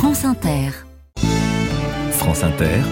France Inter. France Inter,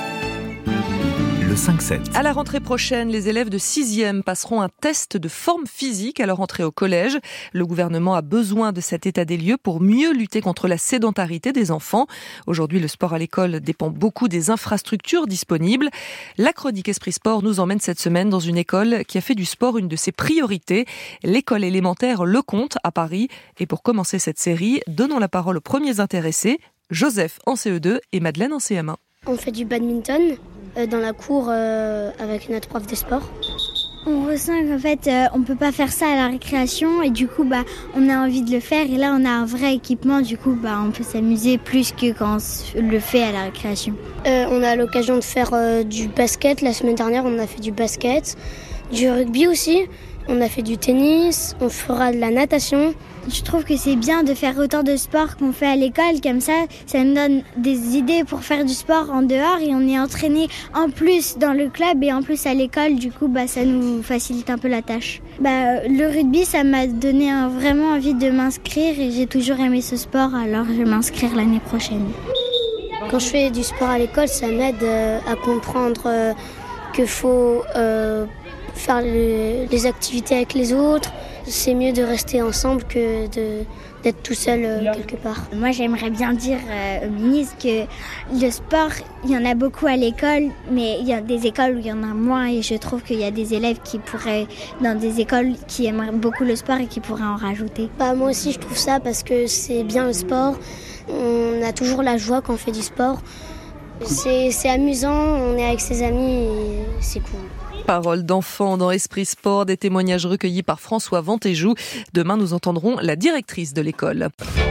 le 5-7. À la rentrée prochaine, les élèves de 6e passeront un test de forme physique à leur entrée au collège. Le gouvernement a besoin de cet état des lieux pour mieux lutter contre la sédentarité des enfants. Aujourd'hui, le sport à l'école dépend beaucoup des infrastructures disponibles. La chronique Esprit Sport nous emmène cette semaine dans une école qui a fait du sport une de ses priorités, l'école élémentaire Lecomte à Paris. Et pour commencer cette série, donnons la parole aux premiers intéressés, Joseph en CE2 et Madeleine en CM1. On fait du badminton dans la cour avec notre prof de sport. On ressent qu'en fait, on peut pas faire ça à la récréation et du coup, on a envie de le faire. Et là, on a un vrai équipement, du coup, on peut s'amuser plus que quand on le fait à la récréation. On a l'occasion de faire du basket. La semaine dernière, on a fait du basket, du rugby aussi. On a fait du tennis, on fera de la natation. Je trouve que c'est bien de faire autant de sport qu'on fait à l'école, comme ça nous donne des idées pour faire du sport en dehors et on est entraîné en plus dans le club et en plus à l'école, du coup ça nous facilite un peu la tâche. Le rugby, ça m'a donné vraiment envie de m'inscrire et j'ai toujours aimé ce sport, alors je vais m'inscrire l'année prochaine. Quand je fais du sport à l'école, ça m'aide à comprendre qu'il faut faire les activités avec les autres. C'est mieux de rester ensemble que d'être tout seul quelque part. Moi, j'aimerais bien dire au ministre que le sport, il y en a beaucoup à l'école, mais il y a des écoles où il y en a moins et je trouve qu'il y a des élèves qui pourraient, dans des écoles qui aimeraient beaucoup le sport et qui pourraient en rajouter. Moi aussi, je trouve ça parce que c'est bien le sport. On a toujours la joie quand on fait du sport. C'est amusant, on est avec ses amis et c'est cool. Paroles d'enfants dans Esprit Sport, des témoignages recueillis par François Ventéjou. Demain, nous entendrons la directrice de l'école.